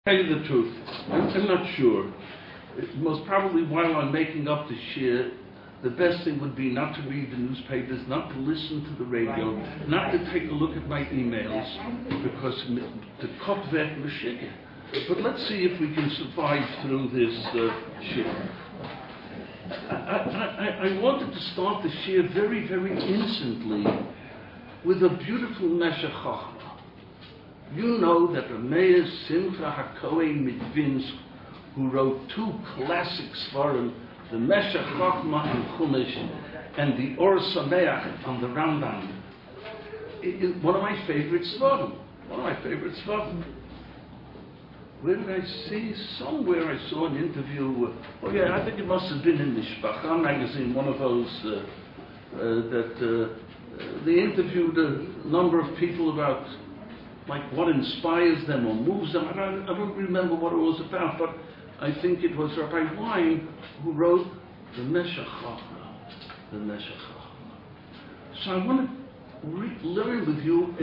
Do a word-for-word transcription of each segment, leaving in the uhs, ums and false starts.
Tell you the truth, I'm, I'm not sure. Most probably while I'm making up the shir, the best thing would be not to read the newspapers, not to listen to the radio, right. not to take a look at my emails, because the kopvet mashigah. But let's see if we can survive through this uh, shir. I, I, I, I wanted to start the shir very, very instantly with a beautiful Meshech Chochmah. You know that Rameir Simcha HaKohen Midvinsk, who wrote two classic svarim, the Meshech Chochmah and Chumash, and the Or Sameach on the Rambam, is one of my favorite svarim. One of my favorite svarim. Where did I see? Somewhere I saw an interview. Uh, oh yeah, I think it must have been in the Shpacha magazine, one of those uh, uh, that uh, they interviewed a number of people about like what inspires them or moves them. I don't, I don't remember what it was about, but I think it was Rabbi Wein who wrote the Meshech Chochmah. The Meshech Chochmah. So I want to re- learn with you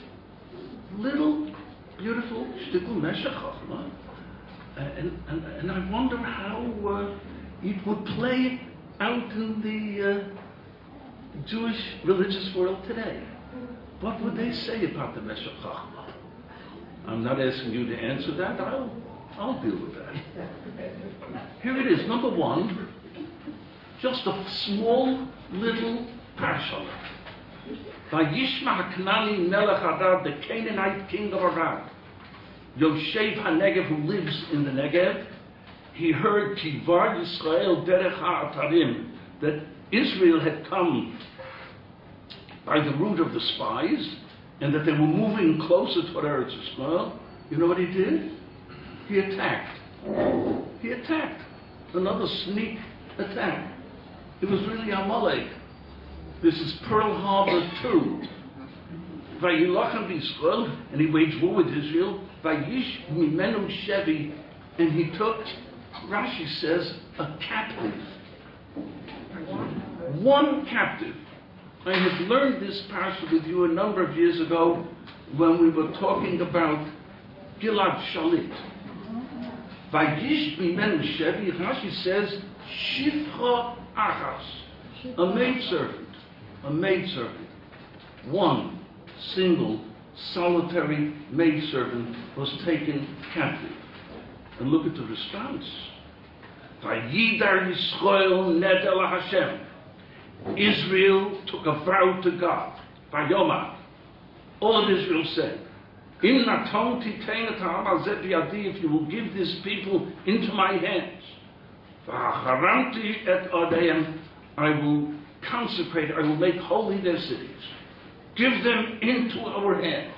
a little beautiful shtickle Meshech Chochmah, uh, and, and and I wonder how uh, it would play out in the uh, Jewish religious world today. What would they say about the Meshech Chochmah? I'm not asking you to answer that. I'll, I'll deal with that. Here it is. Number one, just a small little parasha. Vayishma HaKnani Melech Arad, the Canaanite king of Arad, Yoshev HaNegev, who lives in the Negev, he heard Kivar Yisrael Derech HaAtarim, that Israel had come by the route of the spies, and that they were moving closer toward Eretz Yisrael. You know what he did? He attacked. He attacked. Another sneak attack. It was really Amalek. This is Pearl Harbor two. Vayilachem Yisrael, and he waged war with Israel. Vayish Mimenu Shevi, and he took, Rashi says, a captive. One captive. I have learned this parasha with you a number of years ago when we were talking about Gilad Shalit. Vayish Mimenu Shevi, Rashi says, Shifcha Achas, a maidservant, a maidservant. One single, solitary maidservant was taken captive. And look at the response. Vayidar Yisrael Nedel Hashem. Israel took a vow to God. Vayoma. All of Israel said, Im naton titein et ha'am hazeh biyadi, if you will give this people into my hands. V'hacharamti et odeim, I will consecrate, I will make holy their cities. Give them into our hands.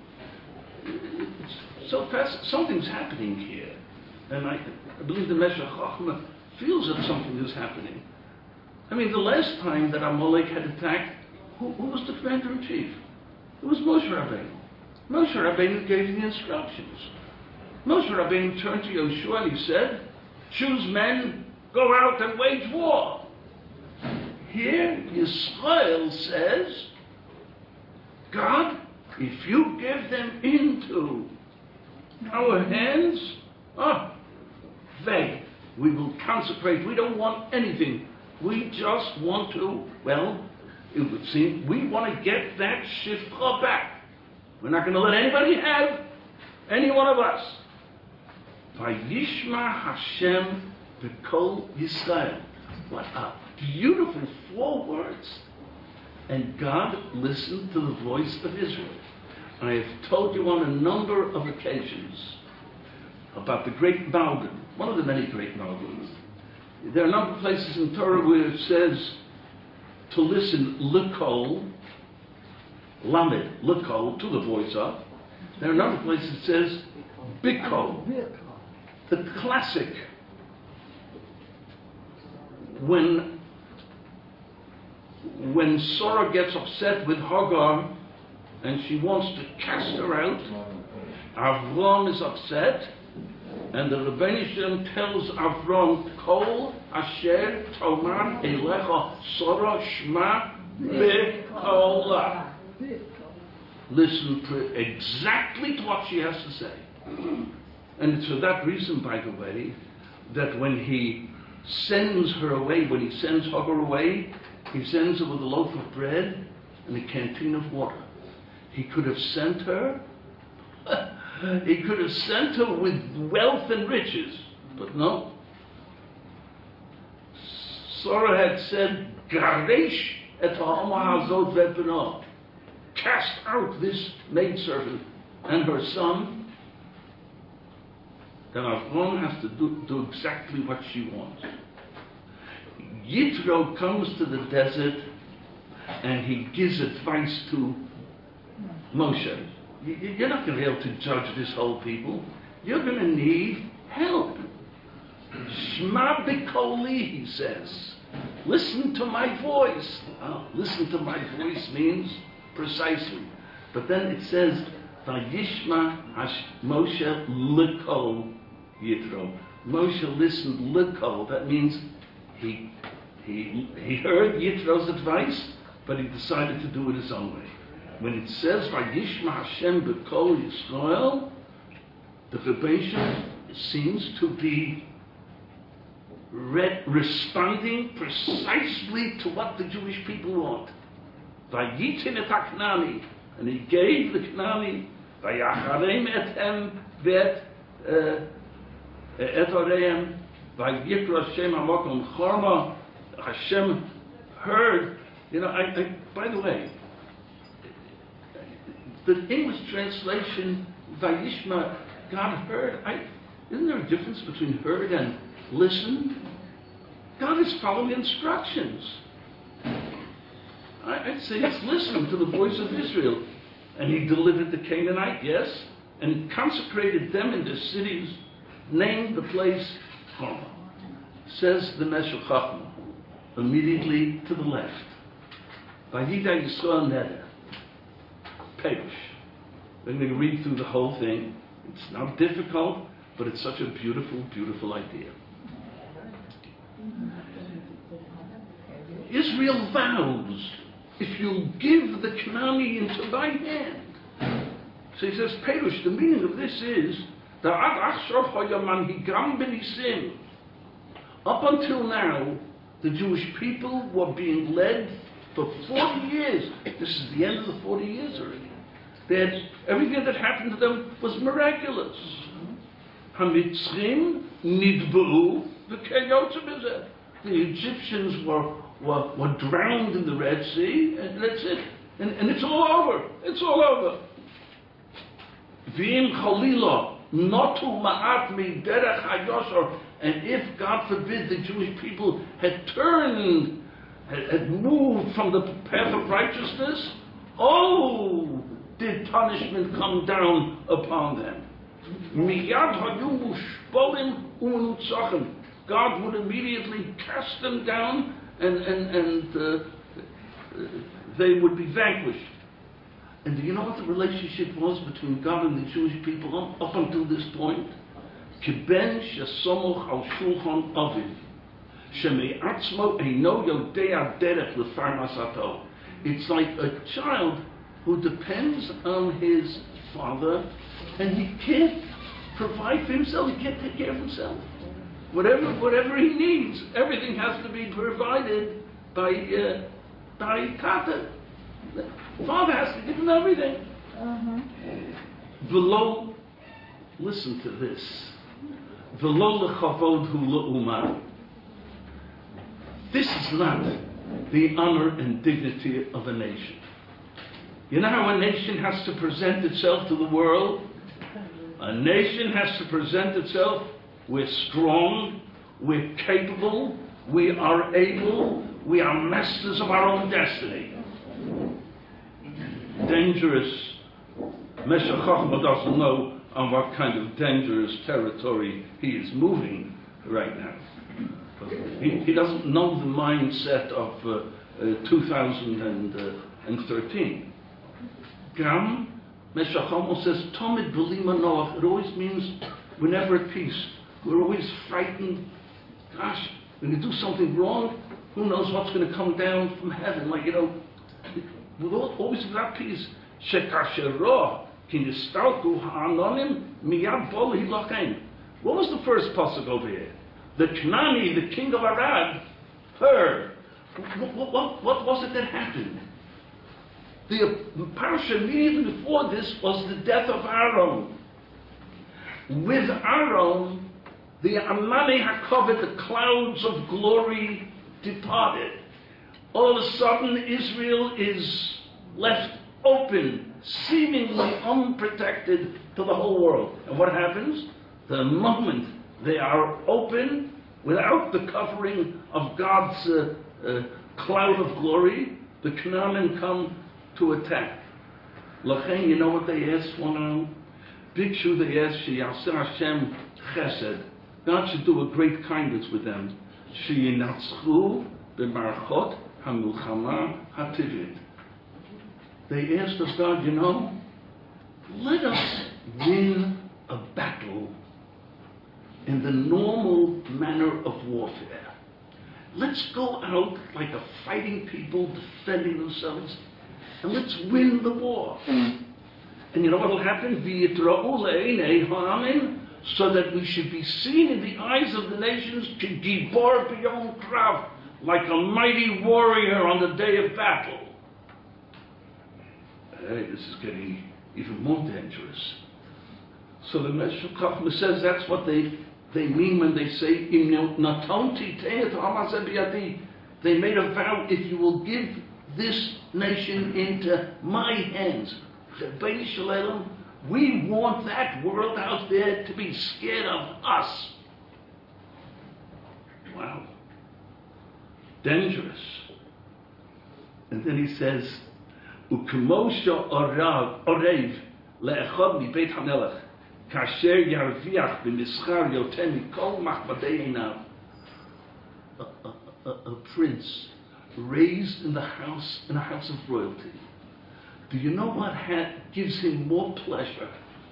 So fast, something's happening here. And I, I believe the Meshech Chochmah feels that something is happening. I mean, the last time that Amalek had attacked, who, who was the commander-in-chief? It was Moshe Rabbeinu. Moshe Rabbeinu gave the instructions. Moshe Rabbeinu turned to Yoshua and he said, choose men, go out and wage war. Here, Yisrael says, God, if you give them into our hands, ah, they, we will consecrate. We don't want anything. We just want to, well, it would seem, we want to get that shifcha back. We're not going to let anybody have any one of us. Vayishma Hashem v'kol Yisrael. What a beautiful four words. And God listened to the voice of Israel. And I have told you on a number of occasions about the great Malbim, one of the many great Malbims. There are a number of places in Torah where it says to listen l'kol, lamed, l'kol, to the voice of. There are a number of places it says bikol. The classic, when when Sarah gets upset with Hagar and she wants to cast her out, Avram is upset, and the Rebbeinu Shem tells Avram, Kol Asher Tomar Elecha Sarah Shema Bekola. Listen to exactly to what she has to say. And it's for that reason, by the way, that when he sends her away, when he sends Hagar away, he sends her with a loaf of bread and a canteen of water. He could have sent her, he could have sent her with wealth and riches, but no. Sarah had said, Garesh et ha'ama hazot ve'bno. Cast out this maidservant and her son. Then Avram has to do, do exactly what she wants. Yitro comes to the desert and he gives advice to Moshe. You're not going to be able to judge this whole people. You're going to need help. Shema b'koli, he says. Listen to my voice. Oh, listen to my voice means precisely. But then it says, Vayishma Moshe l'kol Yitro. Moshe listened l'kol. That means he, he, he heard Yitro's advice, but he decided to do it his own way. When it says Vayishma Hashem b'kol Yisrael, the Rebbeinu seems to be re- responding precisely to what the Jewish people want. Vayitin et HaKnani, and he gave the Knani, Vayacharem etem vet et oreim, Vayikra Hashem Hamokom Chorma. Hashem heard. You know, I, I, by the way, the English translation, Vayishma, God heard. I, isn't there a difference between heard and listened? God is following instructions. I, I'd say he's listening to the voice of Israel. And he delivered the Canaanite, yes, and consecrated them in their cities, named the place Hormah. Says the Meshech Chochmah, immediately to the left. Vayida Yisrael Neder. Perush. We're going to read through the whole thing. It's not difficult, but it's such a beautiful, beautiful idea. Israel vows, if you'll give the Knani into thy hand. So he says, Perush, the meaning of this is, up until now, the Jewish people were being led for forty years. This is the end of the forty years already. They had, everything that happened to them was miraculous. Hamitzrim nidbu v'keyotze b'zeh. The Egyptians were, were, were drowned in the Red Sea, and that's it. And, and it's all over. It's all over. V'im chalila notu ma'at mi'derech hayoshar. And if, God forbid, the Jewish people had turned, had, had moved from the path of righteousness, oh, did punishment come down upon them. Miyad hayu mushbolim u'menutzachem. God would immediately cast them down, and and and uh, they would be vanquished. And do you know what the relationship was between God and the Jewish people up, up until this point? Kiben shesomoch al shulchan aviv, sheme'atzmo eino yodea derech lefarnasato. It's like a child who depends on his father, and he can't provide for himself. He can't take care of himself. Whatever, whatever he needs, everything has to be provided by uh, by Tata. The father has to give him everything. Uh-huh. V'lo, listen to this. V'lo lechavod hu le'uma. This is not the honor and dignity of a nation. You know how a nation has to present itself to the world? A nation has to present itself. We're strong, we're capable, we are able, we are masters of our own destiny. Dangerous. Meshech Chochmah doesn't know on what kind of dangerous territory he is moving right now. He, he doesn't know the mindset of uh, uh, two thousand thirteen. Gam, Meshech Chochmah says, Tomid b'lima noach. It always means we're never at peace. We're always frightened. Gosh, when you do something wrong, who knows what's going to come down from heaven? Like, you know, we're always without peace. Shekasherah Kin yistalku ha'anonim miyad boli lachem. What was the first pasuk over here? The Knani, the king of Arad, heard. What, what, what was it that happened? The parasha immediately before this was the death of Aaron. With Aaron, the Amani HaKoved, the clouds of glory, departed. All of a sudden, Israel is left open, seemingly unprotected to the whole world. And what happens? The moment they are open, without the covering of God's uh, uh, cloud of glory, the Canaanim come to attack. Lachen, you know what they asked one on? Bikshu, they asked, Sheyaseh Hashem Chesed. God should do a great kindness with them. Sheyinatzchu b'marchot hamilchama hativit. They asked us, God, you know, let us win a battle in the normal manner of warfare. Let's go out like a fighting people defending themselves, and let's win the war. And you know what will happen? So that we should be seen in the eyes of the nations to gibor b'yom krav, like a mighty warrior on the day of battle. Hey, this is getting even more dangerous. So the Meshech Chochmah says that's what they they mean when they say, they made a vow, if you will give this nation into my hands, we want that world out there to be scared of us. Wow. Dangerous. And then he says, Ukemosha Orev le'echad mi Beit HaMelech kasher yarviach b'mischar yoter mikol machmadei einav. A prince raised in the house, in a house of royalty. Do you know what ha- gives him more pleasure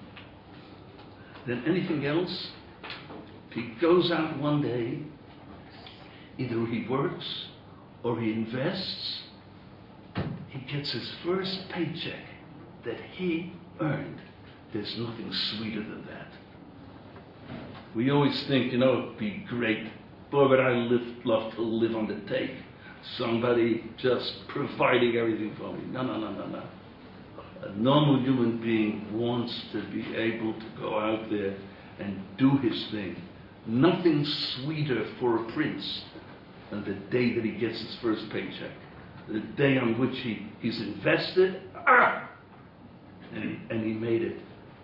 than anything else? If he goes out one day, either he works or he invests, he gets his first paycheck that he earned. There's nothing sweeter than that. We always think, you know, it'd be great. Boy, would I live, love to live on the take. Somebody just providing everything for me. No, no, no, no, no. A normal human being wants to be able to go out there and do his thing. Nothing sweeter for a prince than the day that he gets his first paycheck. The day on which he, he's invested, ah, and he, and he made it.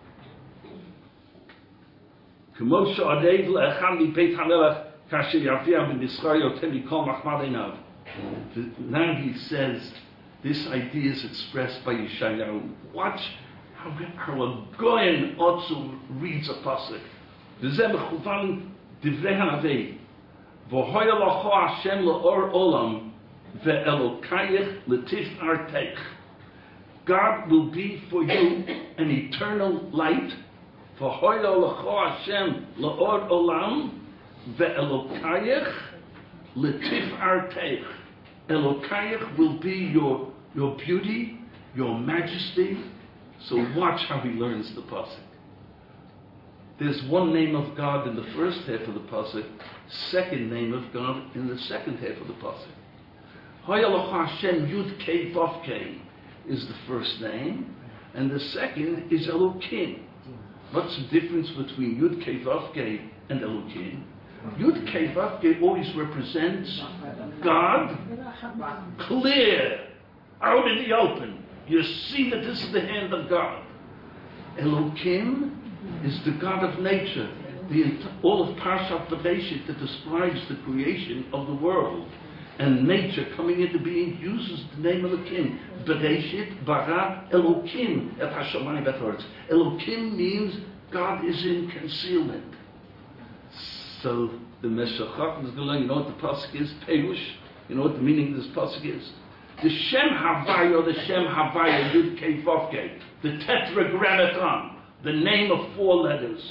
Now he says, this idea is expressed by Yeshayahu. Watch how, how a Goyen also reads a pasuk. V'zeh mechuvan divrei hanavei. V'hoya lacho Hashem le'or olam ve'elokayich letif'arteich. God will be for you an eternal light. V'hoya lacho Hashem le'or olam ve'elokayich letif'arteich. Elokayich will be your, your beauty, your majesty. So watch how he learns the pasuk. There's one name of God in the first half of the pasuk, second name of God in the second half of the pasuk. Hayalach Hashem Yud Kei Vav Kei is the first name, and the second is Elokim. What's the difference between Yud Kei Vav Kei and Elokim? Yud Kei Vav Kei always represents God clear, out in the open. You see that this is the hand of God. Elokim is the God of nature. The, all of Parshat Bereshit that describes the creation of the world. And nature coming into being uses the name Elokim. Bereshit bara Elokim et hashamayim v'haaretz. Elokim means God is in concealment. So the Meshech Chochmah is going to learn, you know what the pasuk is? Perush. You know what the meaning of this pasuk is? The Shem Havaya, or the Shem Havaya Yud Kei Vav Kei, the Tetragrammaton, the name of four letters.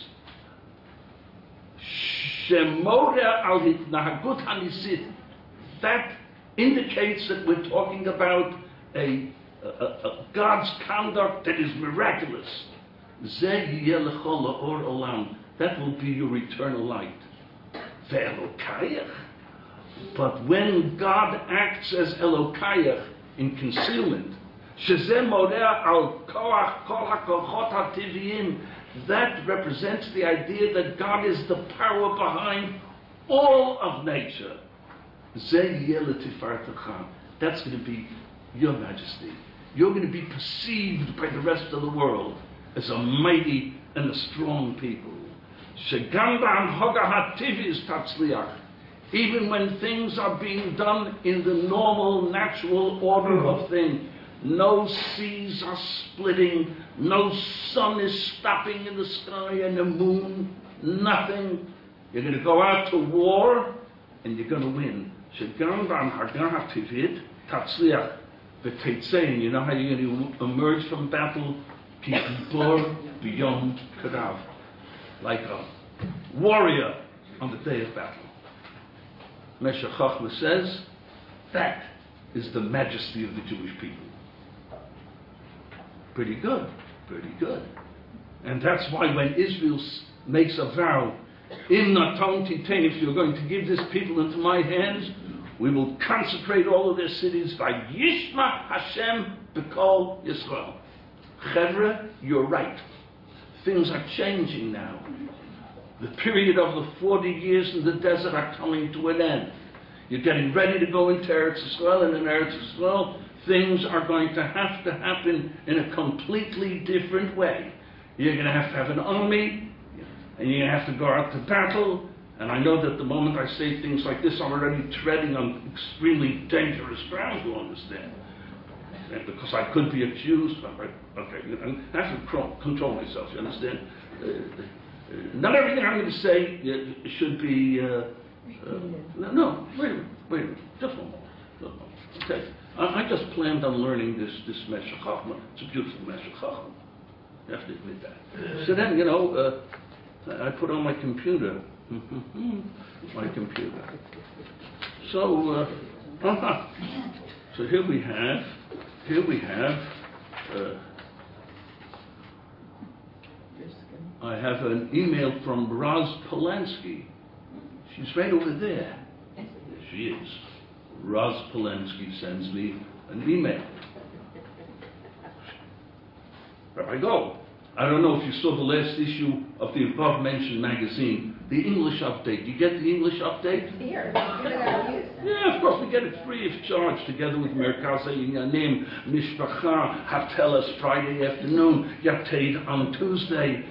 Shemore al Hitnahagut Hanisit. That indicates that we're talking about a uh, uh, uh, God's conduct that is miraculous. Zeh yeh lecha la'or olam. That will be your eternal light. Ve'elokayach. But when God acts as Elokayach in concealment, shezeh morea al koach kol hakochot hativiyim, that represents the idea that God is the power behind all of nature. Zeh yeh letifartecha. That's going to be your majesty. You're going to be perceived by the rest of the world as a mighty and a strong people. Shegam ba'anhoga hativis tatzliach. Even when things are being done in the normal, natural order of things, no seas are splitting, no sun is stopping in the sky and the moon, nothing. You're going to go out to war and you're going to win. Shegam ba'anhoga hativis tatzliach. V'teitzein, you know how you're going to emerge from battle? Ki gibor beyond kadav. Like a warrior on the day of battle. Meshech Chochmah says, that is the majesty of the Jewish people. Pretty good, pretty good. And that's why when Israel makes a vow, Im naton titein, if you're going to give this people into my hands, we will consecrate all of their cities by Yishma Hashem B'Kol Yisrael. Chevra, you're right. Things are changing now. The period of the forty years in the desert are coming to an end. You're getting ready to go into Eretz Yisrael, and in Eretz Yisrael, things are going to have to happen in a completely different way. You're going to have to have an army, and you're going to have to go out to battle. And I know that the moment I say things like this, I'm already treading on extremely dangerous ground, you understand. And because I could be accused, okay, and I have to control myself, you understand? Uh, uh, not everything I'm going to say uh, should be, uh, uh, no, no, wait a minute, wait a minute, just one moment, just one moment. Okay, I, I just planned on learning this, this Meshech Chochmah. It's a beautiful Meshech Chochmah, you have to admit that. So then, you know, uh, I put on my computer, my computer. So, uh, uh-huh. So here we have, here we have, uh, I have an email from Roz Polanski. She's right over there. There she is. Roz Polanski sends me an email. There I go. I don't know if you saw the last issue of the above-mentioned magazine, the English Update. You get the English Update? Here. Yeah, of course, we get it free of charge, together with Merkaz Inyanim, Mishpacha, Haftelas Friday afternoon, Yated on Tuesday.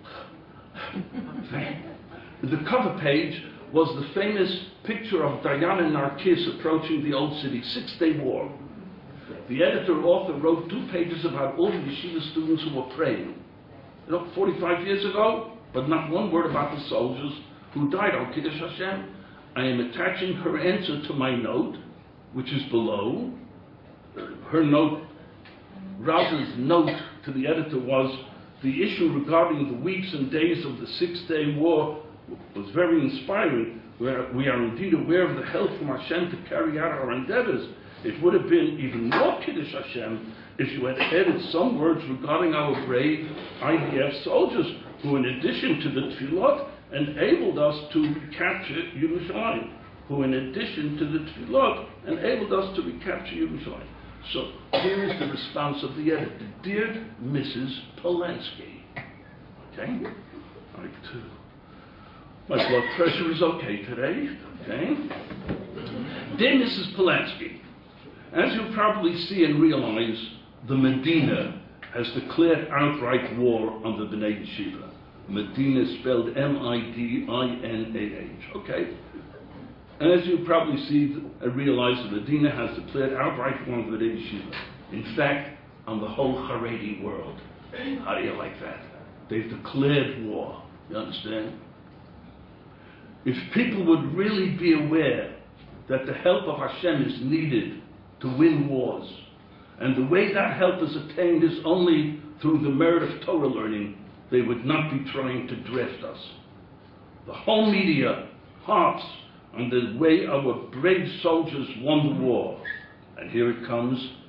The cover page was the famous picture of Diana Narkis approaching the Old City, Six-Day War. The editor-author wrote two pages about all the yeshiva students who were praying. You know, forty-five years ago, but not one word about the soldiers who died on Kiddush Hashem. I am attaching her answer to my note, which is below. Her note, Raz's note to the editor was, the issue regarding the weeks and days of the Six-Day War was very inspiring. Where we are indeed aware of the help from Hashem to carry out our endeavors. It would have been even more Kiddush Hashem if you had added some words regarding our brave I D F soldiers who, in addition to the tefillot, enabled us to recapture Yerushalayim. Who, in addition to the tefillot, enabled us to recapture Yerushalayim. So here is the response of the editor. Dear Missus Polanski. Okay? Right, uh, my blood pressure is okay today. Okay? Dear Missus Polanski, as you probably see and realize, the Medina has declared outright war on the B'nai Yeshiva. Medina spelled M I D I N A H. Okay? And as you probably see and realize, the Medina has declared outright war on the B'nai Yeshiva. In fact, on the whole Haredi world. How do you like that? They've declared war. You understand? If people would really be aware that the help of Hashem is needed to win wars, and the way that help is attained is only through the merit of Torah learning, they would not be trying to draft us. The whole media harps on the way our brave soldiers won the war. And here it comes,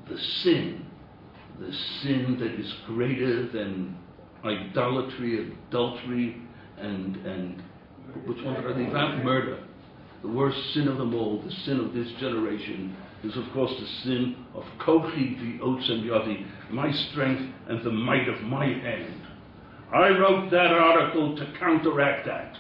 the sin, the sin that is greater than idolatry, adultery, and, and which one are they? That murder. The worst sin of them all, the sin of this generation, is of course the sin of Kochi v'otzem yadi, my strength and the might of my hand. I wrote that article to counteract that.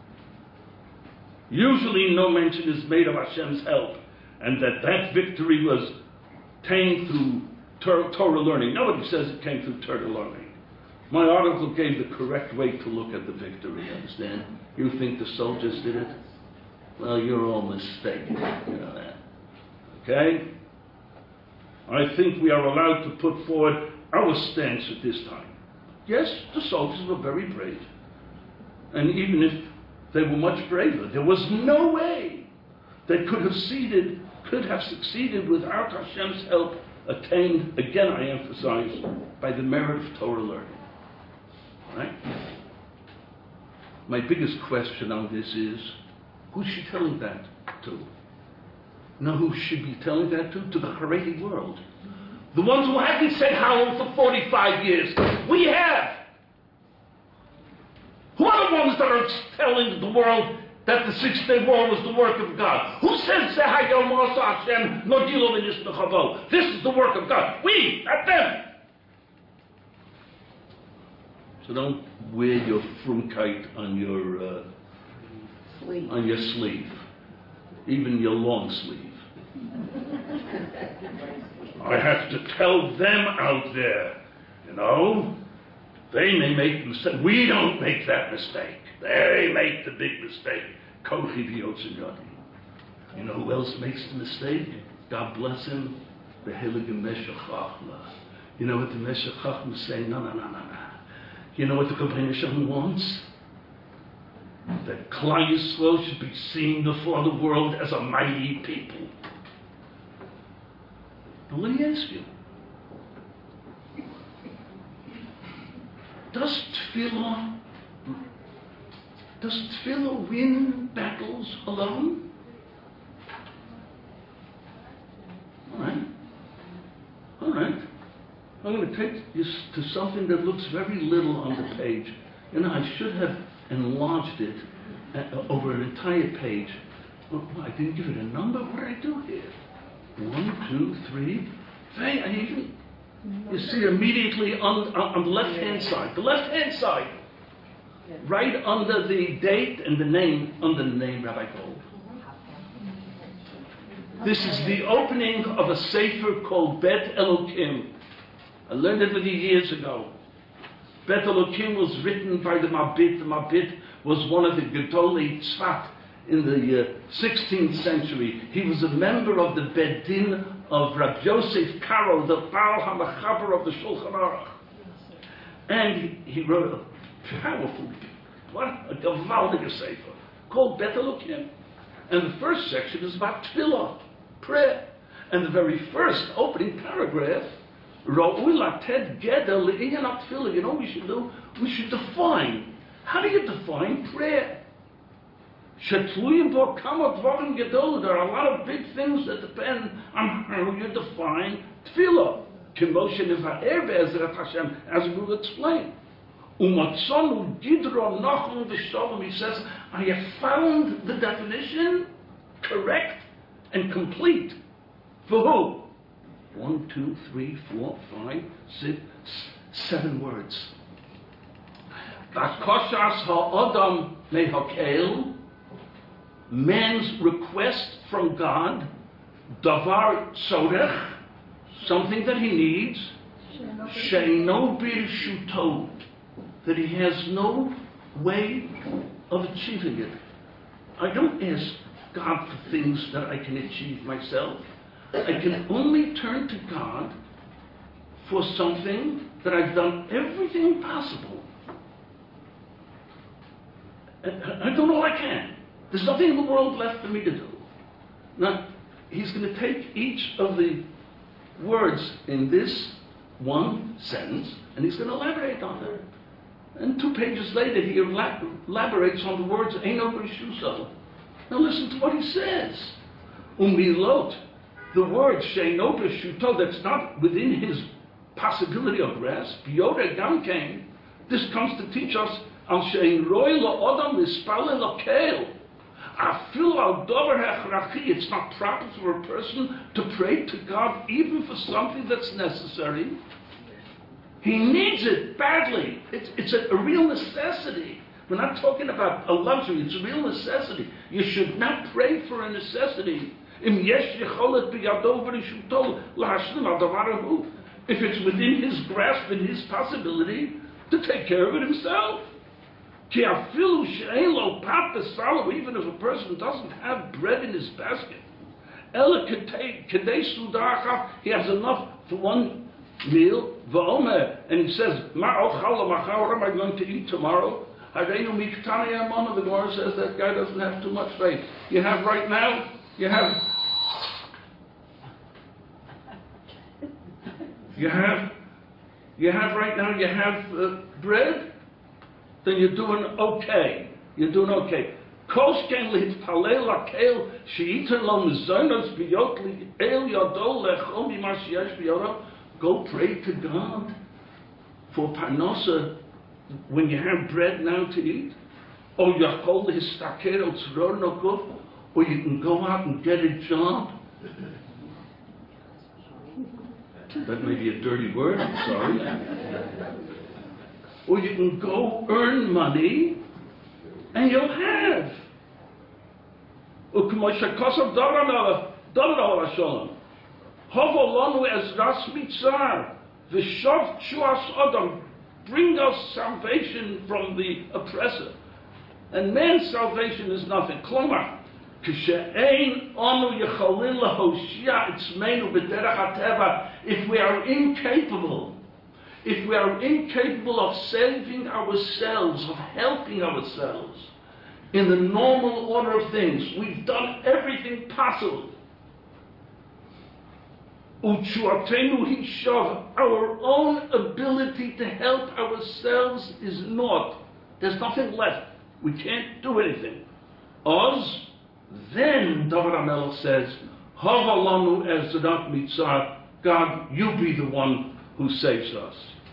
Usually no mention is made of Hashem's help, and that that victory was attained through Torah learning. Nobody says it came through Torah learning. My article gave the correct way to look at the victory, understand? You think the soldiers did it? Well, you're all mistaken, you know that. Okay? I think we are allowed to put forward our stance at this time. Yes, the soldiers were very brave. And even if they were much braver, there was no way they could have succeeded, could have succeeded without Hashem's help, attained, again I emphasize, by the merit of Torah learning. Right? My biggest question on this is, who's she telling that to? You know who should be telling that to? To the Haredi world. The ones who haven't said Hallel for forty-five years. We have. Who are the ones that are telling the world that the Six-Day War was the work of God? Who says this is the work of God? We, not them. So don't wear your frumkeit on your uh, sleeve. on your sleeve, even your long sleeve. I have to tell them out there, you know, they may make mistakes. We don't make that mistake. They make the big mistake. Kochi v'yotzim yadi. You know who else makes the mistake? God bless him. The Heilige Meshech Chachma. You know what the Meshech Chachma is saying? No, no, no, no, no. You know what the Rebbeinu Shalom wants? That Klal Yisrael should be seen before the world as a mighty people. Now let me ask you, does Tefillah, does Tefillah win battles alone? All right. All right. I'm going to take you to something that looks very little on the page. You know, I should have enlarged it uh, over an entire page. Well, I didn't give it a number. What did I do here? One, two, three. Hey, I even, you see immediately on, on the left-hand side, the left-hand side, right under the date and the name, under the name Rabbi Gold. This is the opening of a sefer called Bet Elokim. I learned it many years ago. Bet Elokim was written by the Mabit. The Mabit was one of the Gedolei Tzfat in the uh, sixteenth century. He was a member of the Bet Din of Rabbi Yosef Karo, the Baal HaMachaber of the Shulchan Aruch. And he, he wrote a powerful, what a gewaldige sefer, called Bet Elokim. And the first section is about tefillah, prayer. And the very first opening paragraph, you know what we should do? We should define. How do you define prayer? There are a lot of big things that depend on how you define tefillah. As we will explain. He says, I have found the definition correct and complete. For who? One, two, three, four, five, six, seven words. Bakoshas ha'odam mehakel, man's request from God, davar tzorech, something that he needs, she'eino birshuto, that he has no way of achieving it. I don't ask God for things that I can achieve myself. I can only turn to God for something that I've done everything possible. I don't know I can. There's nothing in the world left for me to do. Now, he's going to take each of the words in this one sentence, and he's going to elaborate on them. And two pages later, he elaborates on the words, Eino B'Rishuso. Now listen to what he says. Umilot, the word she'eino b'shuto, that's not within his possibility of rest, Yoda Gamkein, this comes to teach us al she'ein roi la'odam lispalel l'keil. Afil al dover hechrachi, it's not proper for a person to pray to God even for something that's necessary. He needs it badly. It's, it's a, a real necessity. We're not talking about a luxury, it's a real necessity. You should not pray for a necessity. If it's within his grasp and his possibility to take care of it himself. Even if a person doesn't have bread in his basket, he has enough for one meal, and he says, what am I going to eat tomorrow? The Gemara says that guy doesn't have too much faith. You have right now, you have, you have, you have right now, you have uh, bread, then you're doing okay. You're doing okay. Koshken litpalel lakel sheiter lo mizonos biyot li el yadol lechol b'ma sheyesh biyodo. Go pray to God for parnasa when you have bread now to eat. Or yachol histaker el tzror no guf. Or you can go out and get a job. That may be a dirty word, I'm sorry. Or you can go earn money and you'll have. Bring us salvation from the oppressor. And man's salvation is nothing. Klomar. If we are incapable, if we are incapable of saving ourselves, of helping ourselves in the normal order of things, we've done everything possible. Our own ability to help ourselves is naught. There's nothing left. We can't do anything. Oz, then David HaMelech says, Havalanu ezrat mitzar, God, you be the one who saves us.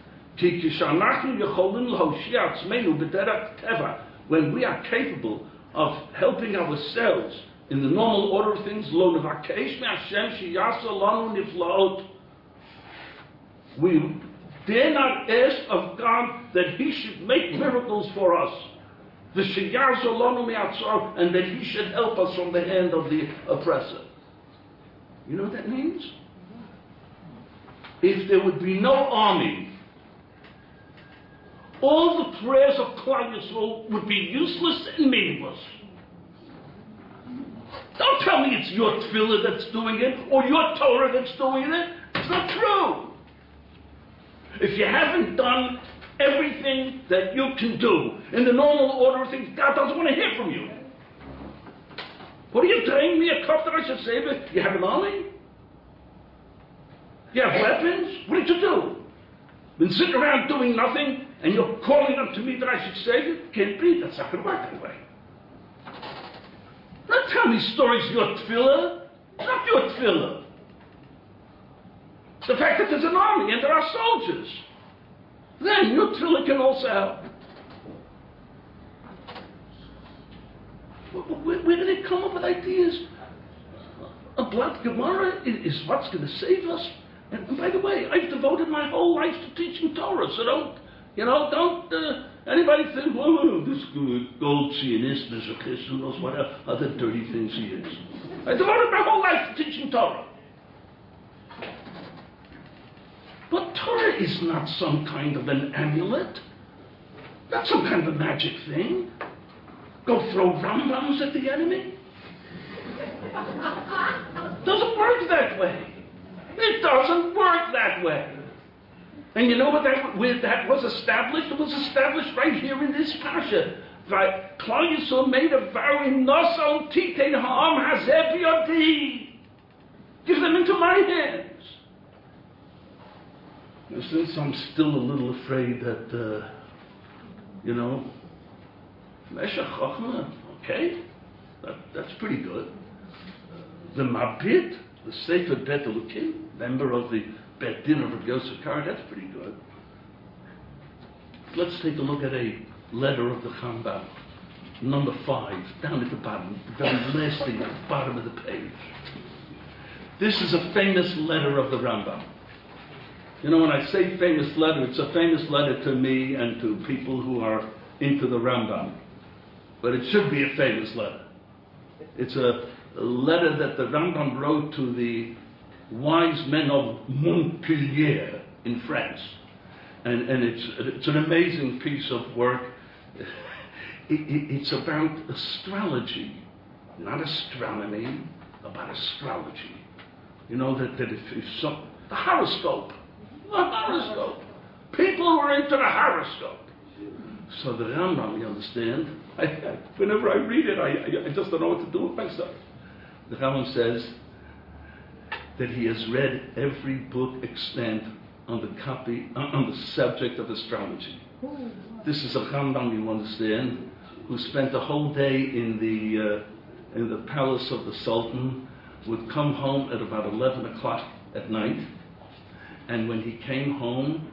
When we are capable of helping ourselves in the normal order of things, we dare not ask of God that He should make miracles for us, and that He should help us from the hand of the oppressor. You know what that means? If there would be no army, all the prayers of Klal Yisrael would be useless and meaningless. Don't tell me it's your tefillah that's doing it, or your Torah that's doing it. It's not true. If you haven't done everything that you can do in the normal order of things, God doesn't want to hear from you. What are you telling me? A cup that I should save it? You have an army? You have weapons? What did you do? Been sitting around doing nothing, and you're calling up to me that I should save it? Can't be. That's not going to work that way. Don't tell me stories your tefillah. It's not your tefillah. The fact that there's an army and there are soldiers. Then your tefillah can also help. Where, where do they come up with ideas? A black Gemara is, is what's going to save us? And, and by the way, I've devoted my whole life to teaching Torah, so don't, you know, don't uh, anybody think, well, oh, this gold Zionist, Mizrachist, who knows what other dirty things he is. I devoted my whole life to teaching Torah. But Torah is not some kind of an amulet, not some kind of a magic thing. Go throw Rambams at the enemy? Doesn't work that way. It doesn't work that way. And you know what that, where that was established? It was established right here in this parsha. That Klal Yisrael made a vow in Nosal Titein Ha'am Hazeh B'yadi. Give them into my hands. Now, since I'm still a little afraid that, uh, you know, Meshach Chochmah, okay, that, that's pretty good. The Mabit, the Sefer Bet Elukim, member of the Bet Din of Rabbi Yosef Karo, that's pretty good. Let's take a look at a letter of the Rambam, number five, down at the bottom, the very last thing at the bottom of the page. This is a famous letter of the Rambam. You know, when I say famous letter, it's a famous letter to me and to people who are into the Rambam. But it should be a famous letter. It's a, a letter that the Rambam wrote to the wise men of Montpellier in France. And, and it's, it's an amazing piece of work. It, it, it's about astrology, not astronomy, about astrology. You know, that, that if, if some, the horoscope, the horoscope. People who are into the horoscope. So the Rambam, you understand, I, I, whenever I read it, I, I, I just don't know what to do with myself. The Rambam says that he has read every book extant on the copy, uh, on the subject of astrology. This is a Rambam, you understand, who spent a whole day in the uh, in the palace of the Sultan, would come home at about eleven o'clock at night, and when he came home,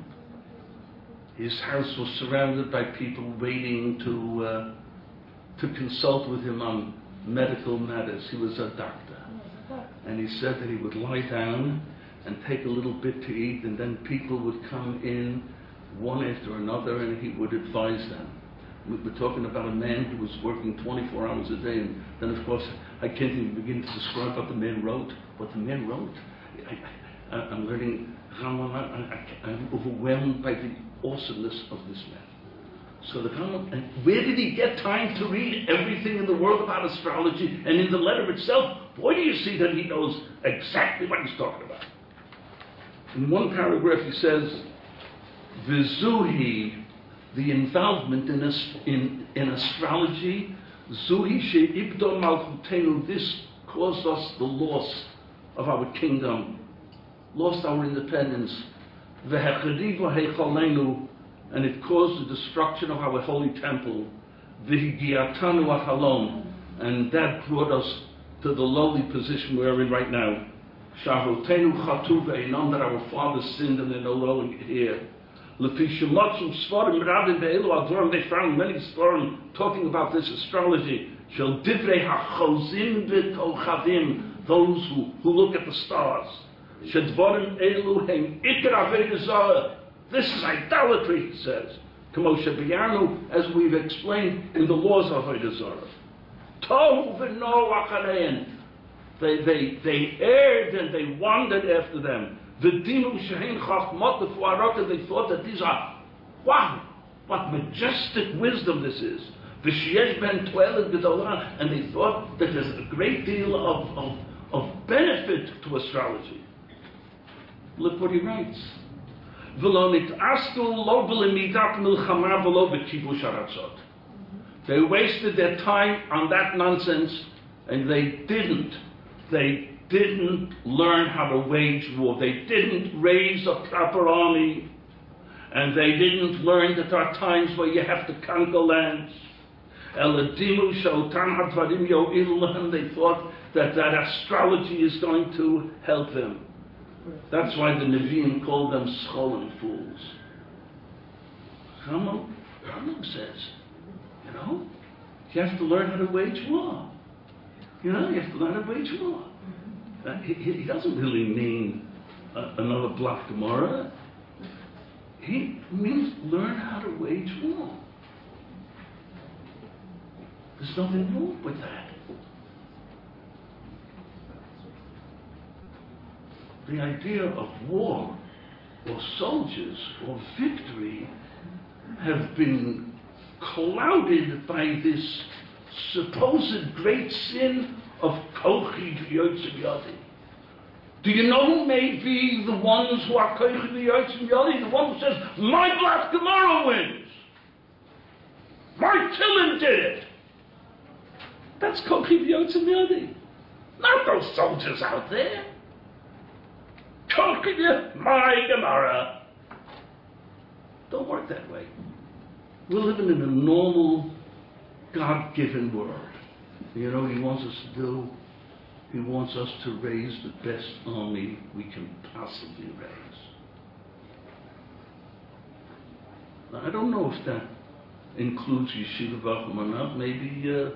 his house was surrounded by people waiting to uh, to consult with him on medical matters. He was a doctor, and he said that he would lie down and take a little bit to eat, and then people would come in one after another, and he would advise them. We're talking about a man who was working twenty-four hours a day, and then, of course, I can't even begin to describe what the man wrote. What the man wrote. I, I, I'm learning. I'm, I'm overwhelmed by the awesomeness of this man. So the Rambam, and where did he get time to read everything in the world about astrology? And in the letter itself, boy, do you see that he knows exactly what he's talking about. In one paragraph, he says, "Vizuhi." The involvement in, ast- in, in astrology, Zuhi she'ibdo malchutenu, this caused us the loss of our kingdom, lost our independence, v'hechadivu heichalenu, and it caused the destruction of our holy temple, v'higiatanu achalom, and that brought us to the lowly position we're in right now. Shavotenu chatu ve'inam, that our fathers sinned and they're no longer here. They found many Sforim talking about this astrology. Those who, who look at the stars. This is idolatry, he says. As we've explained in the laws of Avodah Zarah. They, they, they erred and they wandered after them. The Dinu Shehin Chachmot Lefuarot, they thought that these are, wow, what majestic wisdom this is. V'sheyesh ben Toelet Gedolah, and they thought that there's a great deal of, of, of benefit to astrology. Look what he writes. V'lo nit'astu lo b'lemidat milchama v'lo b'kibush haratzot. They wasted their time on that nonsense, and they didn't. They didn't learn how to wage war. They didn't raise a proper army. And they didn't learn that there are times where you have to conquer lands. They thought that that astrology is going to help them. That's why the Nevi'im called them scholen fools. Rambam, Rambam says, you know, you have to learn how to wage war. You know, you have to learn how to wage war. Uh, he, he doesn't really mean uh, another block Gemara. He means learn how to wage war. There's nothing wrong with that. The idea of war or soldiers or victory have been clouded by this supposed great sin of kochi v'yotzim yadi. Do you know who may be the ones who are kochi v'yotzim yadi? The one who says, my black Gemara wins. My Tillim did it. That's kochi v'yotzim yadi. Not those soldiers out there. Kochi v'yotzim, my Gemara. Don't work that way. We're living in a normal, God-given world. You know what he wants us to do? He wants us to raise the best army we can possibly raise. Now, I don't know if that includes Yeshiva Vachim or not. Maybe, uh,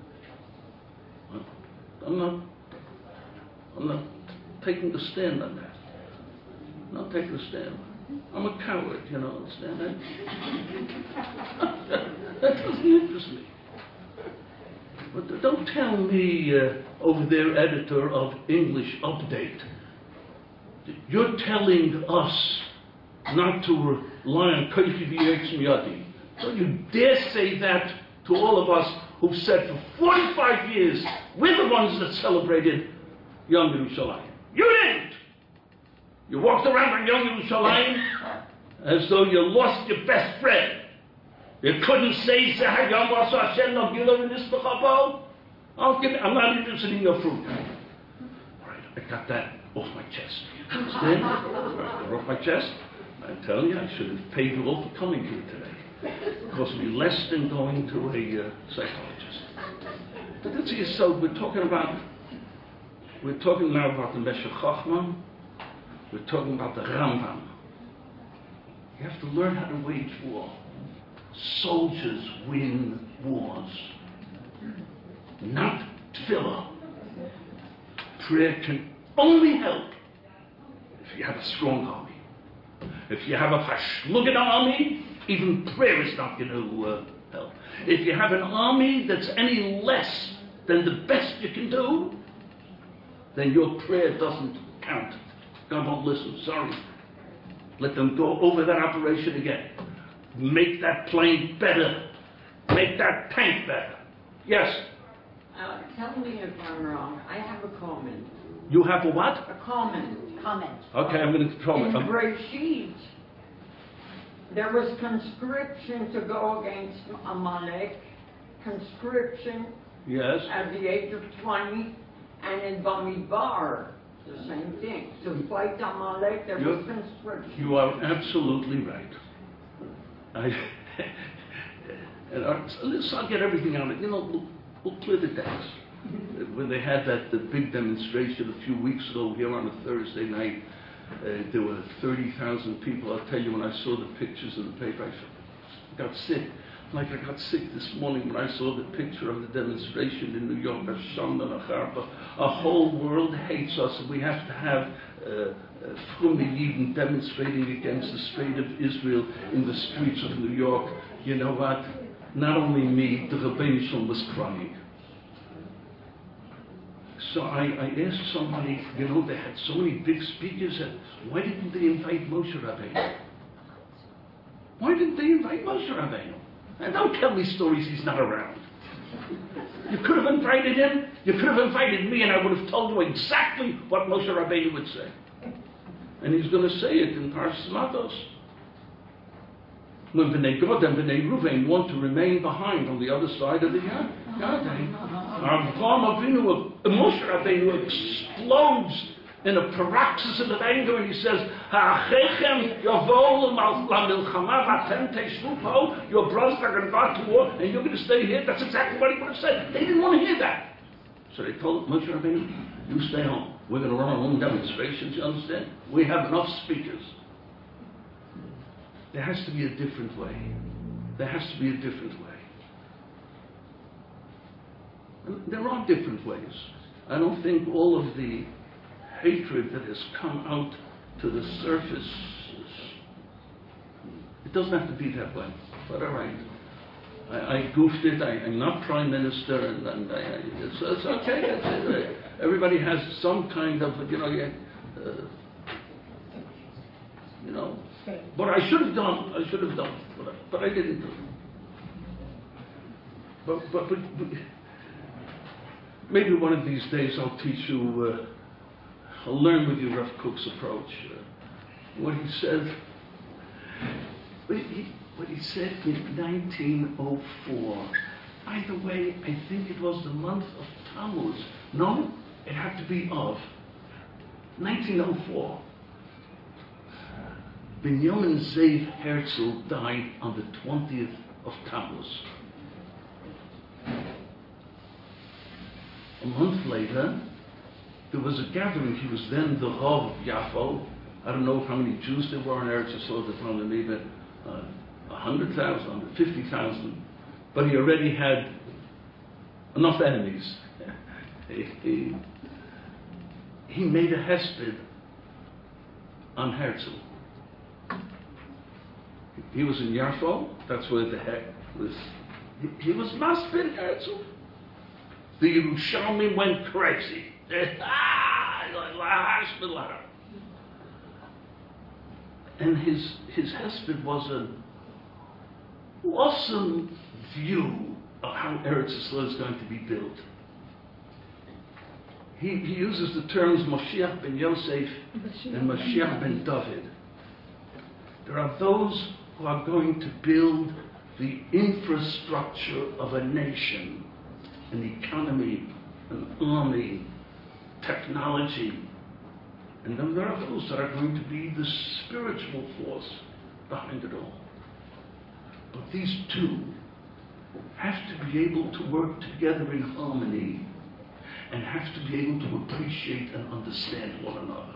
I'm not, I'm not taking a stand on that. I'm not taking a stand. I'm a coward, you know, understand that? That doesn't interest me. But don't tell me, uh, over there, editor of English Update, you're telling us not to rely on Koichi v'Yetz Miyadi. Don't you dare say that to all of us who've said for forty-five years, we're the ones that celebrated Yom Yerushalayim. You didn't! You walked around on Yom Yerushalayim as though you lost your best friend. You couldn't say, I'm not interested in your fruit. All right, I got that off my chest. Understand? Right, off my chest. I tell you, I should have paid you all for coming here today. It cost me less than going to a uh, psychologist. But that's it. So we're talking about, we're talking now about the Meshech Chochmah. We're talking about the Rambam. You have to learn how to wage war. Soldiers win wars, not tefillah. Prayer can only help if you have a strong army. If you have a Pashlugan army, even prayer is not going to uh, help. If you have an army that's any less than the best you can do, then your prayer doesn't count. God won't listen, sorry. Let them go over that operation again. Make that plane better. Make that tank better. Yes? Uh, tell me if I'm wrong. I have a comment. You have a what? A comment. Comment. Okay, I'm going to control it. In Breshit, there was conscription to go against Amalek. Conscription Yes. at the age of twenty. And in Bamidbar, the same thing. To fight Amalek, there You're, was conscription. You are absolutely right. I, and I, so I'll get everything out of it. You know, we'll, we'll clear the decks. When they had that the big demonstration a few weeks ago here on a Thursday night, uh, there were thirty thousand people. I'll tell you, when I saw the pictures in the paper, I got sick. Like I got sick this morning when I saw the picture of the demonstration in New York. A whole world hates us, and we have to have uh, Frume Yidden demonstrating against the Strait of Israel in the streets of New York. You know what? Not only me, the Rebbeinu Shalom was crying. So I, I asked somebody, you know, they had so many big speakers, and why didn't they invite Moshe Rabbeinu? Why didn't they invite Moshe Rabbeinu? And don't tell me stories he's not around. You could have invited him, you could have invited me, and I would have told you exactly what Moshe Rabbeinu would say. And he's going to say it in Parshas Matos. When Bnei Gad and Bnei Ruvain want to remain behind on the other side of the Yarden, Avraham Avinu, Moshe Rabbeinu explodes in a paroxysm of anger, and he says, your brothers are going to go out to war, and you're going to stay here. That's exactly what he would have said. They didn't want to hear that. So they told Moshe Rabbeinu, you stay home. We're going to run our own demonstrations, you understand? We have enough speakers. There has to be a different way. There has to be a different way. And there are different ways. I don't think all of the hatred that has come out to the surface, it doesn't have to be that way. But all right. I, I goofed it. I, I'm not prime minister, and, and I, I, it's, it's okay. It's, it. Everybody has some kind of, you know, uh, you know. But I should have done. I should have done. But I, but I didn't do. But, but but but maybe one of these days I'll teach you. Uh, I'll learn with you Rav Kook's approach. Uh, what he said. What he, what he said in nineteen oh four. By the way, I think it was the month of Tammuz. No, it had to be of nineteen oh four. Binyamin Zev Herzl died on the twentieth of Tammuz. A month later, there was a gathering. He was then the Rav of Yafo. I don't know how many Jews there were in Eretz Yisrael at the time, maybe uh, one hundred thousand, one hundred fifty thousand. But he already had enough enemies. he, he, he made a hesped on Herzl. He was in Yafo. That's where the heck was. He, he was maspid Herzl. The Yerushalmi went crazy. And his his hesped was an awesome view of how Eretz Yisrael is going to be built. He, he uses the terms Moshiach ben Yosef and Moshiach ben David. There are those who are going to build the infrastructure of a nation, an economy, an army, technology. And then there are those that are going to be the spiritual force behind it all. But these two have to be able to work together in harmony and have to be able to appreciate and understand one another.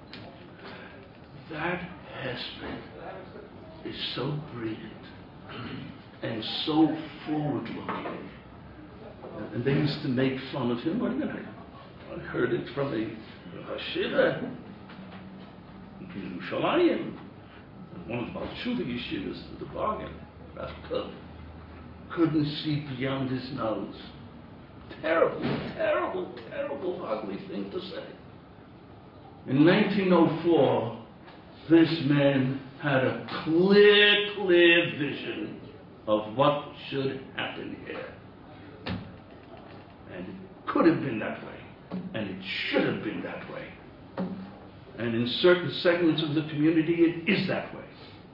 That hesped is so brilliant and so forward-looking. And they used to make fun of him. I, I heard it from a Hashiva in Yerushalayim, one of the Balshuva yeshivas to the bargain. Rav Kook couldn't see beyond his nose. Terrible, terrible, terrible, ugly thing to say. In nineteen oh four, this man had a clear, clear vision of what should happen here. And it could have been that way. And it should have been that way. And in certain segments of the community, it is that way.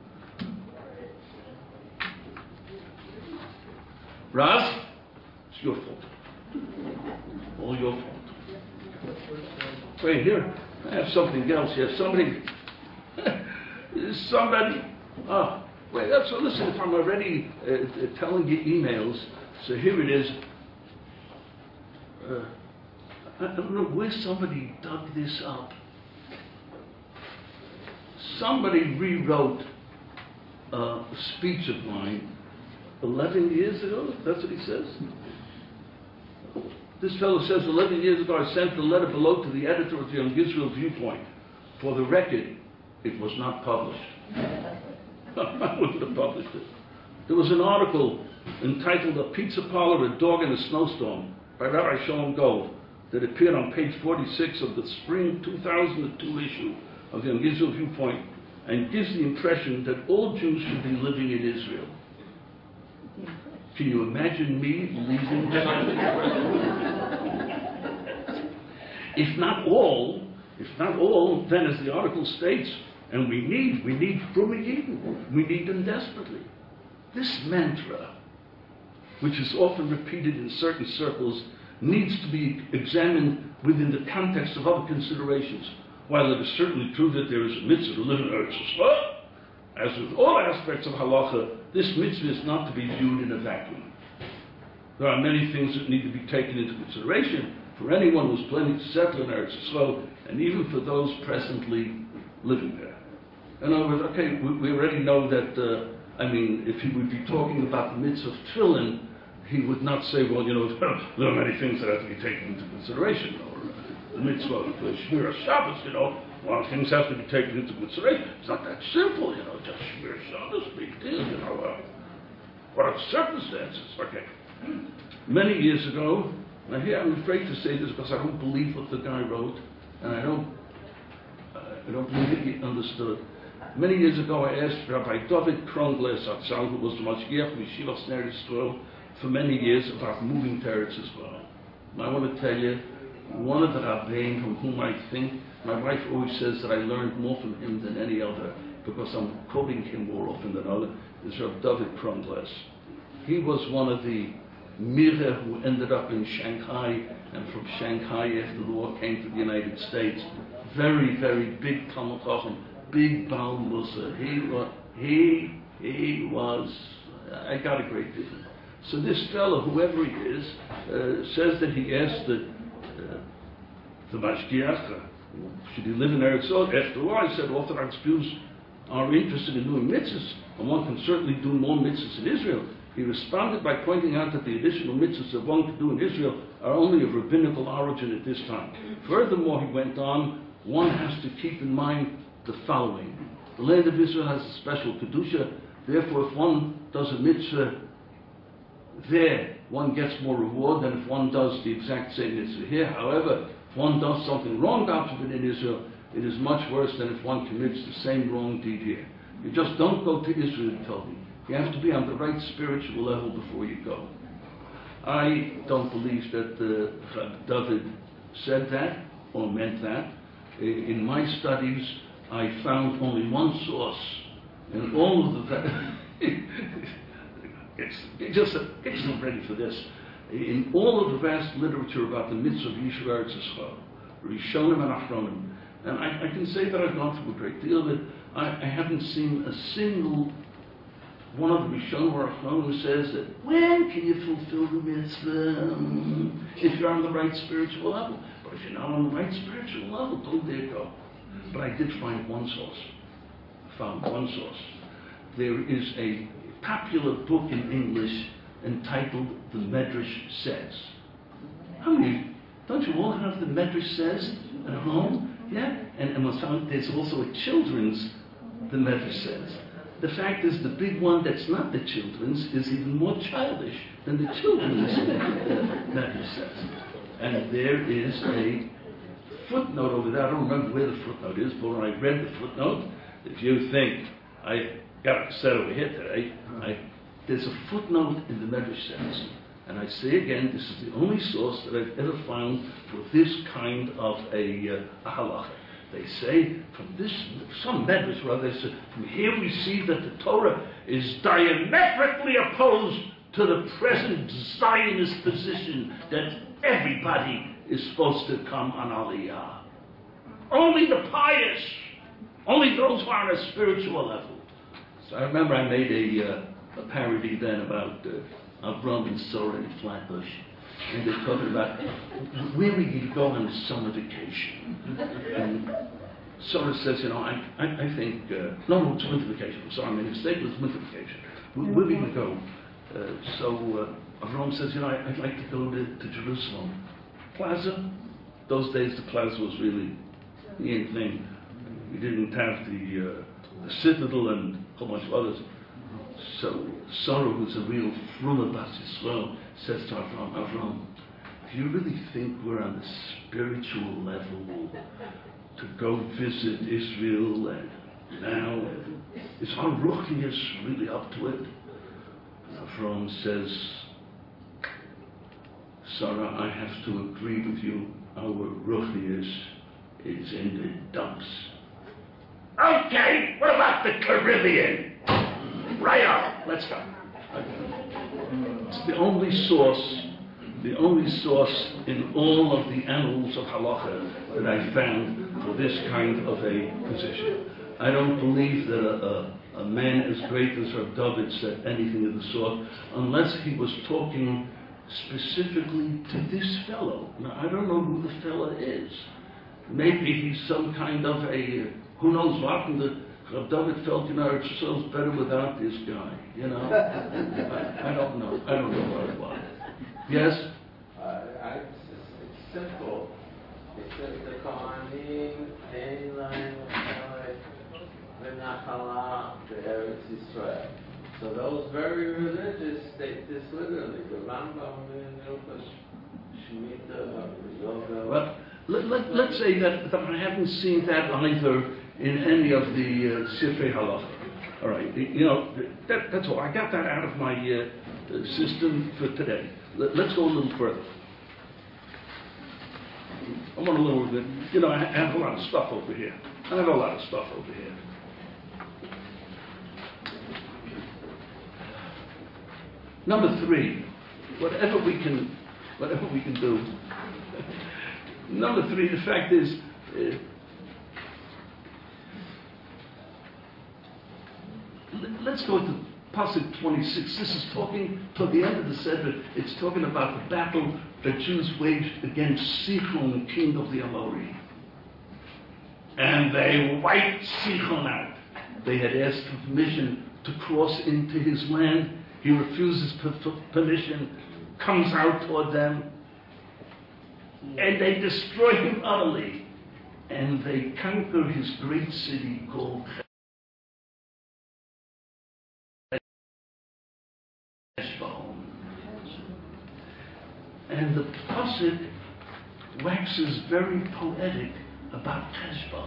Raz, it's your fault. All your fault. Wait, here, I have something else here. Somebody, somebody, ah, wait, that's, listen, if I'm already uh, telling you emails, so here it is. Uh, I don't know where somebody dug this up. Somebody rewrote uh, a speech of mine eleven years ago. That's what he says. This fellow says, eleven years ago I sent the letter below to the editor of the Young Israel Viewpoint. For the record, it was not published. I wouldn't have published it. There was an article entitled A Pizza Parlor, a Dog in a Snowstorm by Rabbi Shalom Gold that appeared on page forty-six of the spring two thousand two issue of the Young Israel Viewpoint and gives the impression that all Jews should be living in Israel. Can you imagine me leaving? If not all, if not all, then as the article states, and we need, we need Frumma we need them desperately. This mantra, which is often repeated in certain circles, needs to be examined within the context of other considerations. While it is certainly true that there is a mitzvah to live in Eretz Yisrael, as with all aspects of halacha, this mitzvah is not to be viewed in a vacuum. There are many things that need to be taken into consideration for anyone who's planning to settle in Eretz Yisrael, and even for those presently living there. In other words, okay, we, we already know that, uh, I mean, if he would be talking about the mitzvah of tefillin, he would not say, well, you know, there are many things that have to be taken into consideration, or uh, the mitzvah of uh, Shmir Shabbos, you know, a lot of things have to be taken into consideration. It's not that simple, you know, just Shmir Shabbos, big deal, you know, uh, what are the circumstances? Okay. Many years ago, now here I'm afraid to say this because I don't believe what the guy wrote, and I don't, uh, I don't believe that he understood. Many years ago, I asked Rabbi David Krongles Atzal, who was the Mashgiach of Yeshivas Ner Yisrael for many years, about moving to Eretz Yisrael. And I want to tell you, one of the Rabbein from whom I think, my wife always says that I learned more from him than any other, because I'm quoting him more often than other, is Rabbi David Krongles. He was one of the Mire who ended up in Shanghai, and from Shanghai after the war came to the United States. Very, very big Talmud Chacham, big Baal Musa. He was, he, he was, I got a great vision. So this fellow, whoever he is, uh, says that he asked the, uh, the Mashgiach, should he live in Eretz Yisrael? After all, I said Orthodox Jews are interested in doing mitzvahs, and one can certainly do more mitzvahs in Israel. He responded by pointing out that the additional mitzvahs that one could do in Israel are only of rabbinical origin at this time. Furthermore, he went on, one has to keep in mind the following. The land of Israel has a special kedusha, therefore if one does a mitzvah there, one gets more reward than if one does the exact same mitzvah here. However, if one does something wrong, God forbid, in Israel, it is much worse than if one commits the same wrong deed here. You just don't go to Israel, he told me. You have to be on the right spiritual level before you go. I don't believe that uh, David said that or meant that. In my studies, I found only one source, and all of the get just get yourself ready for this. In all of the vast literature about the mitzvah of Yishuv Eretz Yisrael, Rishonim and Achronim, and I, I can say that I've gone through a great deal of it. I, I haven't seen a single one of the Rishonim or Achronim who says that when can you fulfill the mitzvah if you're on the right spiritual level. But if you're not on the right spiritual level, don't dare go. But I did find one source. I found one source. There is a popular book in English entitled The Medrash Says. How many? Don't you all have The Medrash Says at home? Yeah? And, and there's also a children's The Medrash Says. The fact is, the big one that's not the children's is even more childish than the children's uh, Medrash Says. And there is a footnote over there. I don't remember where the footnote is, but when I read the footnote, if you think I got upset over here today, I, there's a footnote in the Medrash Says. And I say again, this is the only source that I've ever found for this kind of a, uh, a halacha. They say, from this, some Medrash, rather, they say, from here we see that the Torah is diametrically opposed to the present Zionist position that everybody is supposed to come on Aliyah. Only the pious, only those who are on a spiritual level. So I remember I made a, uh, a parody then about uh, Avram and Sarah in Flatbush. And they're talking about where we could go on a summer vacation. And Sarah says, you know, I, I, I think, uh, no, no, it's winter vacation. I'm sorry, I made a mistake, it was winter vacation. Where, where we could go? Uh, so uh, Avram says, you know, I, I'd like to go to, to Jerusalem. Plaza. Those days the plaza was really the in thing. We didn't have the, uh, the Citadel and a whole bunch of others. So Sarah, who's a real Fruma Bas Yisrael, says to Avram, Avram, do you really think we're on the spiritual level to go visit Israel and now? Is our ruchnius really up to it? And Avram says, Sarah, I have to agree with you. Our ruchnius is in the dumps. Okay, what about the Caribbean? Right on, let's go. It's the only source, the only source in all of the annals of halacha that I found for this kind of a position. I don't believe that a, a, a man as great as Rav David said anything of the sort, unless he was talking specifically to this fellow. Now, I don't know who the fellow is. Maybe he's some kind of a, who knows what, and the Rav David felt, you know, it's so better without this guy, you know. I, I don't know. I don't know what it was. Yes? Uh, I, it's, it's simple. It says the Kohanim, Ein Lahem Melech, V'Nachala, the Eretz Yisrael. So those very religious take this literally. The Rambam in Hilchos Shemitah, Yoga. Well, let, let, let's say that, that I haven't seen that either in any of the uh, Sifrei Halacha. All right, you know, that, that's all. I got that out of my uh, system for today. Let, let's go a little further. I want a little bit, you know, I have a lot of stuff over here. I have a lot of stuff over here. Number three, whatever we can, whatever we can do. Number three, the fact is, uh, let's go to Pasuk twenty-six. This is talking to the end of the Seder. It's talking about the battle that Jews waged against Sichon, king of the Amori. And they wiped Sichon out. They had asked for permission to cross into his land. He refuses permission, comes out toward them, and they destroy him utterly. And they conquer his great city called Heshbon. And the pasuk waxes very poetic about Heshbon.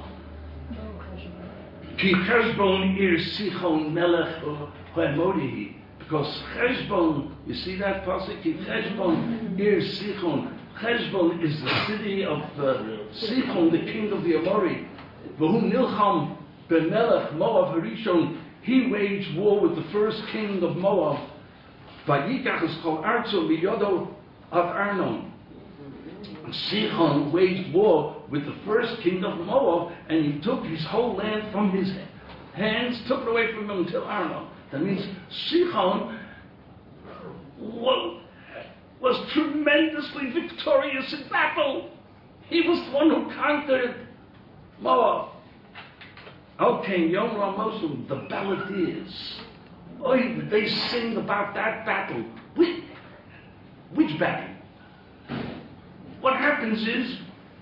Ki Heshbon ir Sichon melech ho'emorihi. Because Heshbon, you see that pasuk? Ki Heshbon ir Sichon. Heshbon is the city of uh, Sichon, the king of the Amori. V'hu nilcham b'melech Moav Harishon. He waged war with the first king of Moab. Vayikach is called Arzo miyodo of Arnon. Sichon waged war with the first king of Moab, and he took his whole land from his hands, took it away from him until Arnon. That means Sichon was, was tremendously victorious in battle. He was the one who conquered Moab. Okay, Yom Ramosum, the balladeers. Oh, they sing about that battle. Which, which battle? What happens is,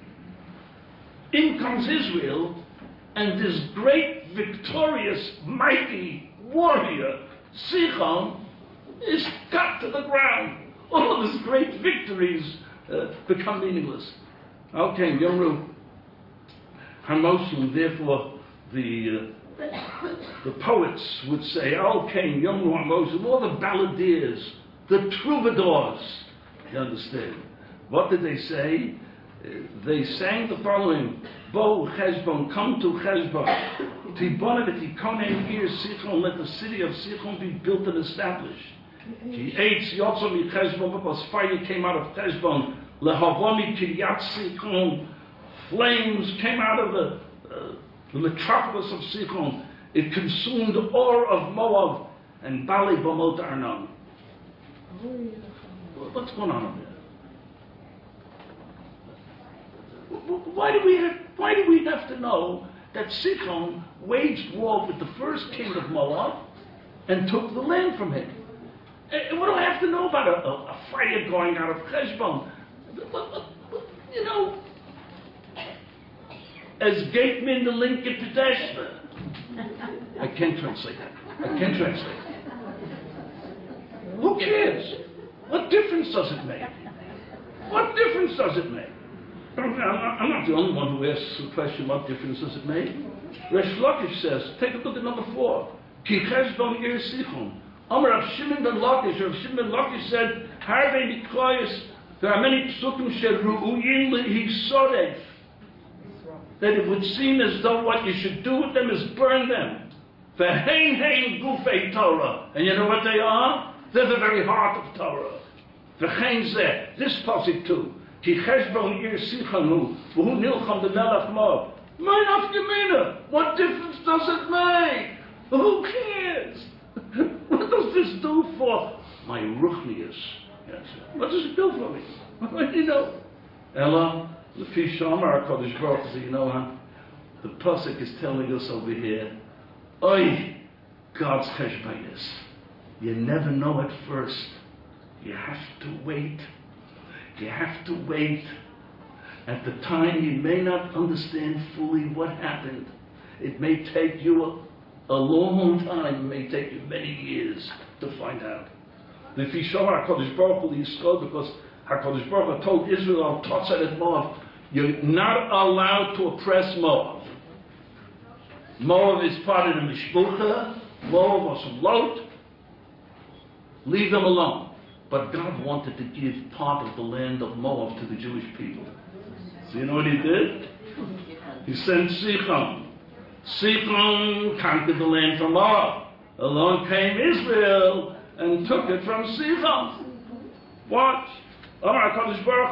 in comes Israel, and this great, victorious, mighty warrior, Sichon, is cut to the ground. All of his great victories uh, become meaningless. Okay, Yomru Hamosun, therefore, the uh, the poets would say, okay, Yomru Hamosun, all the balladeers, the troubadours, you understand? What did they say? Uh, they sang the following: Bo Cheshbon, come to Cheshbon. Tibona v'tikonen ir Sichon, let the city of Sichon be built and established. He ate Yotzo mi Cheshbon, because fire came out of Cheshbon. Lehavomi Kiryat Sichon, flames came out of the, uh, the metropolis of Sichon. It consumed Or of Moab and Bali Bamot Arnon. What's going on over there? Why do we have, why do we have to know that Sichon waged war with the first king of Moab and took the land from him? And what do I have to know about a, a, a fire going out of Heshbon? You know, as Gateman the link at Tedeshva. I can't translate that. I can't translate that. Who cares? What difference does it make? What difference does it make? I'm not the only one who asks the question, what difference does it make? Resh Lakish says, take a look at number four. Ki Cheshbon ir Sichon. Amar Rav Shimon ben Lakish, Rav Shimon ben Lakish said, Harvei Miklayis, there are many psukim sheru'uyin lehisoref, that it would seem as though what you should do with them is burn them. V'hein hein gufei Torah. And you know what they are? They're the very heart of Torah. V'chein zeh, this pasuk too. Ki Cheshbon ir Sichonu, v'hu nilcham the melech Moab. Mein afgemina, what difference does it make? Who cares? What does this do for my ruchnius? Yes. What does it do for me? What do you know? Ella, the fish Amar Kodesh Baruch Hu, you know, huh? The pasuk is telling us over here, Oi, God's cheshbonus. You never know at first. You have to wait. You have to wait. At the time, you may not understand fully what happened. It may take you a, a long time. It may take you many years to find out. The Fishomar HaKadosh Baruch Hu Yisrael, because HaKadosh Baruch Hu told Israel, Totzat et Moab, you're not allowed to oppress Moab. Moab is part of the Mishpucha. Moab was from Lot. Leave them alone. But God wanted to give part of the land of Moab to the Jewish people. So you know what he did? He sent Sichon. Sichon conquered the land from Moab. Along came Israel and took it from Sichon. Watch. Amar HaKadosh Baruch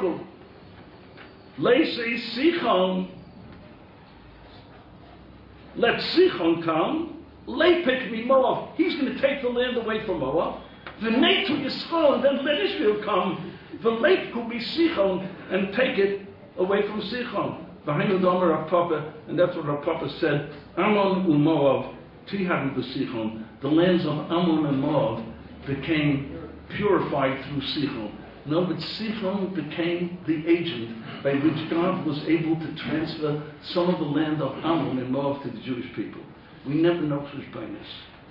Hu. Leisei Sichon. Let Sichon come. Lepik mi Moab, he's going to take the land away from Moab. V'nei to Yisrael, and then let Israel come. V'leipku mi Sichon, and take it away from Sichon. V'hainu domer Rav Papa, and that's what Rav Papa said. Ammon u Moab, tihadu b'Sichon. The lands of Ammon and Moab became purified through Sichon. No, but Sichon became the agent by which God was able to transfer some of the land of Ammon and Moab to the Jewish people. We never know Cheshbonos.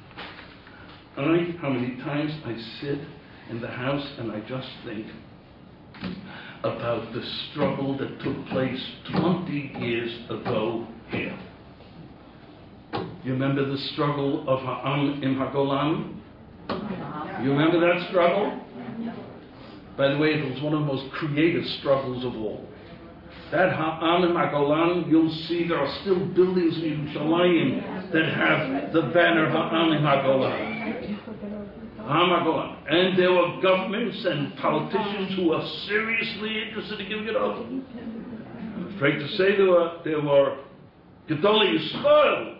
I, how many times I sit in the house and I just think about the struggle that took place twenty years ago here. You remember the struggle of Ha'am in Hagolan? You remember that struggle? By the way, it was one of the most creative struggles of all. That Ha'am in Hagolan, you'll see there are still buildings in Yerushalayim that have the banner Ha'am in Hagolan. Ha'am Hagolan. And there were governments and politicians who were seriously interested in giving it over. I'm afraid to say there were, there were Gedolei Yisrael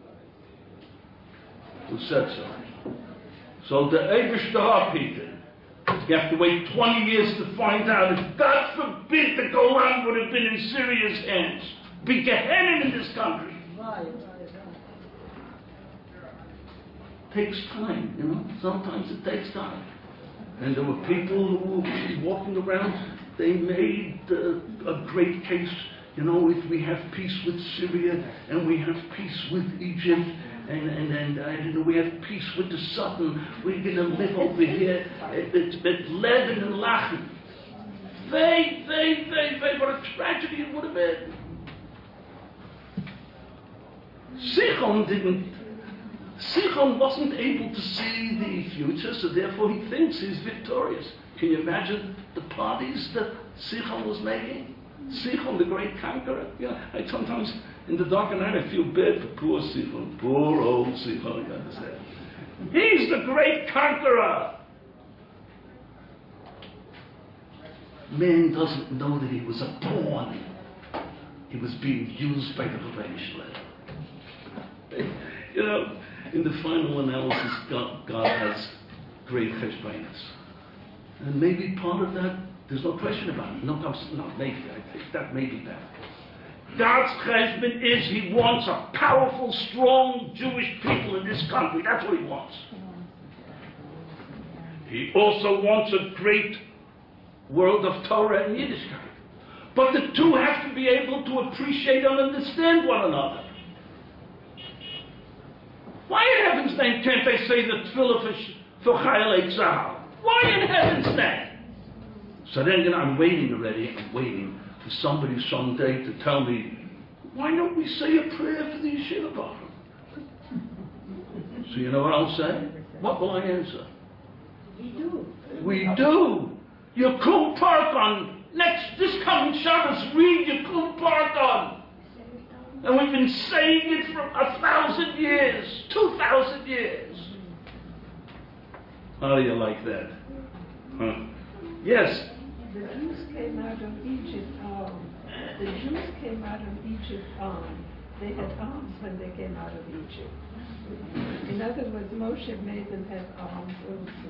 who said so. So the Eibishter Peter, you have to wait twenty years to find out if, God forbid, the Golan would have been in Syria's hands. Be Gehenna in this country. Right, right, right. Takes time, you know. Sometimes it takes time. And there were people who were walking around. They made uh, a great case. You know, if we have peace with Syria and we have peace with Egypt, and and and I don't know, we have peace with the Southern, we're going to live over here at, at, at Leben and Lachen. They, they, they, they, what a tragedy it would have been. Sichon didn't, Sichon wasn't able to see the future, so therefore he thinks he's victorious. Can you imagine the parties that Sichon was making? Sichon, the great conqueror. You know, I sometimes, in the dark of night, I feel bad for poor Sichon. Poor old Sichon, you understand? He's the great conqueror. Man doesn't know that he was a pawn. He was being used by the Rebbeinu Shalom. You know, in the final analysis, God, God has great cheshbonos. And maybe part of that, there's no question about it. No, no, no, maybe, I think that may be that. God's cheshbon is he wants a powerful, strong Jewish people in this country. That's what he wants. He also wants a great world of Torah and Yiddishkeit. But the two have to be able to appreciate and understand one another. Why in heaven's name can't they say the tefillah for, for Chayalei Tzahal? Why in heaven's name? So then, you know, I'm waiting already, I'm waiting for somebody someday to tell me, why don't we say a prayer for the yeshiva bottom? So you know what I'll say? What will I answer? We do. We do. Yakum Park on next, this coming Shabbos, read Yakum Park on. And we've been saying it for a thousand years, two thousand years. How do you like that? Huh? Yes? The Jews came out of Egypt armed. The Jews came out of Egypt armed. They had arms when they came out of Egypt. In other words, Moshe made them have arms also.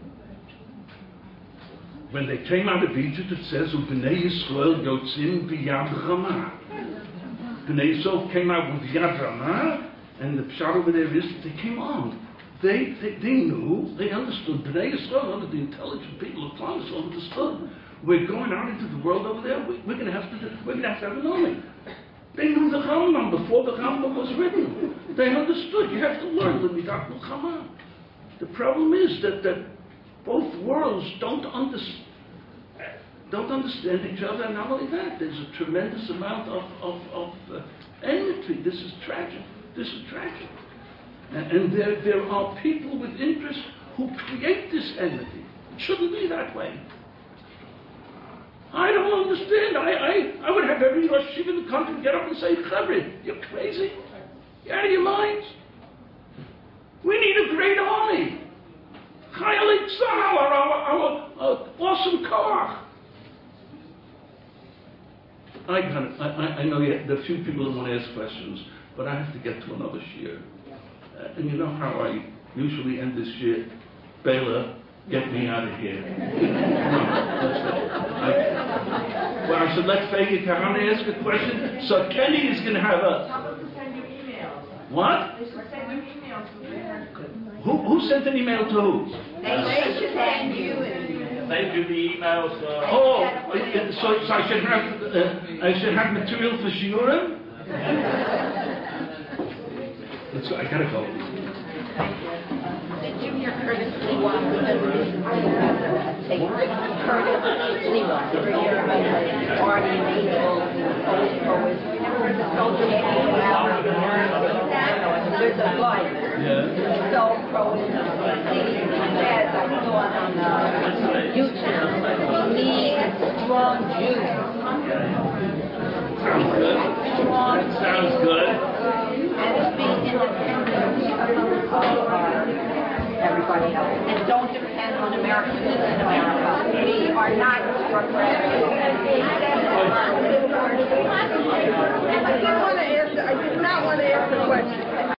When they came out of Egypt, it says, B'nei Yisrael yotzim b'yad Ramah. B'nai Yisrael came out with Yad Ramah, and the pshat over there is they came armed. They, they, they knew, they understood. B'nai Yisrael, under the intelligent people of Klaus, understood. We're going out into the world over there. We, we're going to have to. We're going to have to have an army. They knew the Rambam before the Rambam was written. They understood. You have to learn the Midat Milchama. The problem is that that both worlds don't understand. Don't understand each other, and not only that, there's a tremendous amount of, of, of uh, enmity. This is tragic. This is tragic. And, and there, there are people with interest who create this enmity. It shouldn't be that way. I don't understand. I, I, I would have every Rosh Yeshiva in the country get up and say, Chavri, you're crazy. You're out of your minds. We need a great army. Chayalei Tzahal, our, our, our uh, awesome car. I, I, I know you, there are a few people who want to ask questions, but I have to get to another shiur. Uh, and you know how I usually end this shit, Bela, get me out of here. No, that's it. I, well, I said, let's take it. Can I ask a question? So Kenny is going to have a... Tell them to send you emails. What? They should send you emails so they have to. Who, who sent an email to who? They should send you an email. They do the emails, uh, Oh, uh, so, so I should have uh, I should have material for shiurim? Let's go. I gotta go. The junior Curtis Lewa, take Curtis Lewa, every year about the party and angels and always, always. Soldier there's a guy, Yeah. so pro in the says I saw it on uh, YouTube. We need strong Jews. Sounds good. Strong That sounds good. and be independent of uh, everybody else. And don't depend on Americans in America. We are not progressive. I didn't want to answer, I did not want to answer the question.